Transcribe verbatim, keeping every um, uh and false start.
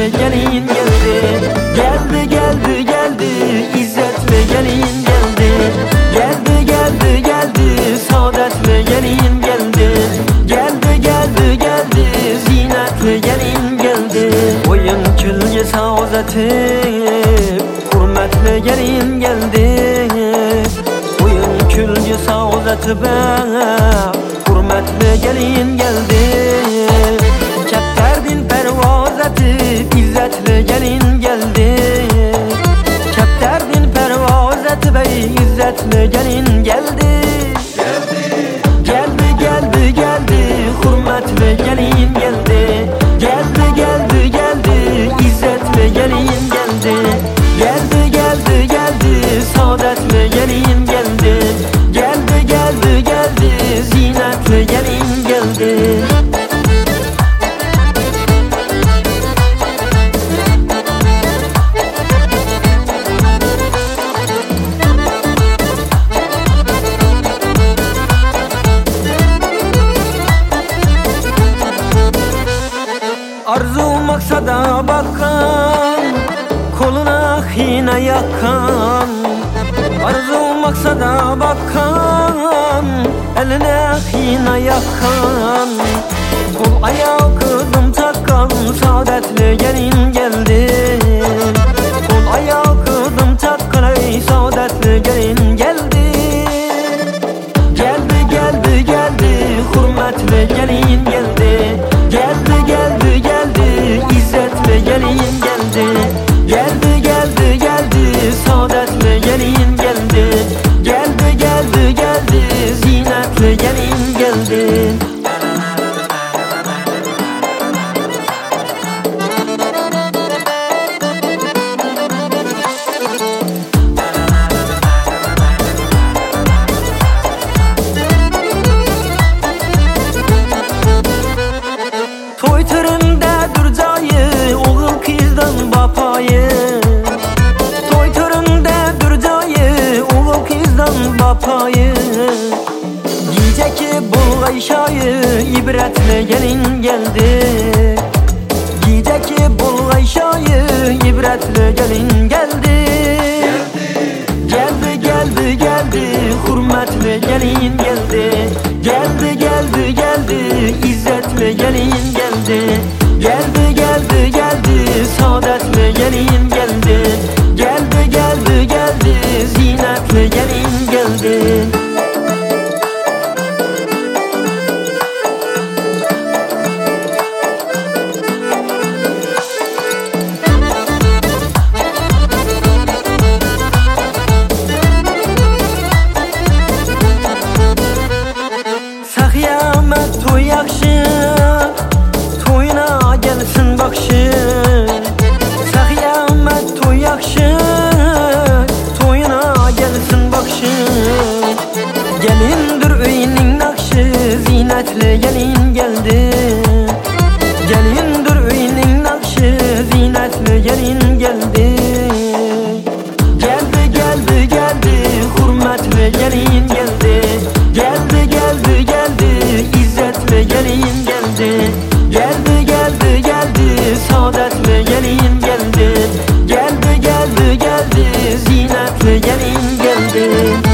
gelin geldi. Geldi geldi geldi İzzetli gelin geldi. Geldi geldi geldi saadetli gelin geldi. Geldi geldi geldi zinetli gelin geldi. Oyun külge saadeti hürmetli gelin geldi. Oyun külge saadeti ben hürmetli gelin geldi. Kepterdin pervaz etip İzzetli gelin geldi. Kepterdin pervaz etip ey İzzetli gelin geldi. Geldi geldi geldi hürmetli gelin geldi. Geldi geldi geldi İzzetli gelin geldi. Geldi geldi geldi saadetli gelin geldi. Geldi geldi geldi zinetli gelin geldi. Arzu maksada bakan, koluna hine yakan. Arzu maksada bakan, eline hine yakan. Kol ayağı kızım takan, saadetli gelin geldi. Kol ayağı kızım takan, ey saadetli gelin geldi. Geldi geldi geldi hürmetli gelin geldi. Geldi geldi geldi İzzetli gelin geldi. Geldi geldi geldi saadetli gelin geldi. Geldi geldi geldi zinetli gelin geldi. Toy töründedir cayı, oğul kızdan bapayı. Toy töründedir cayı, oğul kızdan bapayı. Giyecek bulgay şayı, ibretli gelin geldi. Giyecek bulgay şayı, ibretli gelin geldi. Geldi geldi geldi hürmetli gelin geldi. Geldi geldi geldi İzzetli gelin geldi. Geldi geldi geldi saadetli gelin geldi. Geldi geldi geldi zinetli gelin geldi. Sahiyamet toy yakşı, toyuna gelsin bakşı. Sahiyamet toy yakşı, toyuna gelsin bakşı. Gelindir öyünün nakşı, zinetli gelin geldi. Gelindir öyünün nakşı, zinetli gelin geldi. Geldi geldi geldi hürmetli gelin geldi. Geldi geldi geldi İzzetli gelin geldi. Geldi geldi geldi saadetli gelin geldi. Geldi geldi geldi zinetli gelin geldi.